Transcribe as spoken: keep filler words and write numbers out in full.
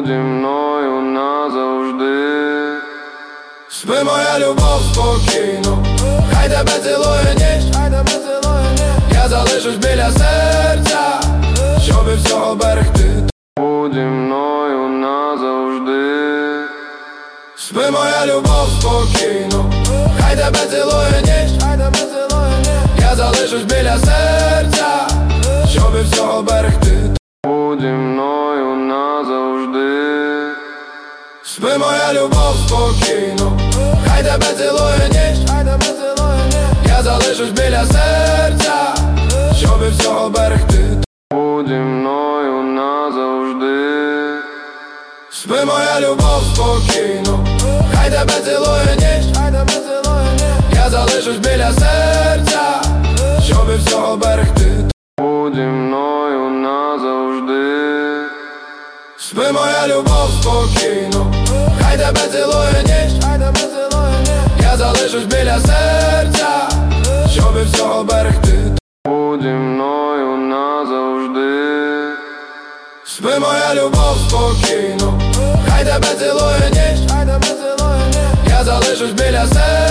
будь зі мною назавжди. Спи, моя любов, спокійно, хай тебе цілує ніч, я залишусь біля серця, щоб від всього берегти. Будь зі мною назавжди. Спи, моя любов, спокійно, хай тебе цілує ніч, я залишусь біля серця, щоб від всього берегти. Будь зі мною назавжди. Спи, моя любов, спокійно, хай тебе цілує ніч, я залишусь біля серця, щоб від всього берегти. Будь зі мною назавжди. Спи, моя любов, спокійно, хай тебе цілує ніч, я залишусь біля серця, щоб від всього берегти. Будь зі мною назавжди. Спи, моя любов, спокійно, хай тебе цілує ніч, я залишусь біля серця, щоб від всього берегти. Будь зі мною назавжди. Спи, моя любов, спокійно, хай тебе цілує ніч, я залишусь біля серця.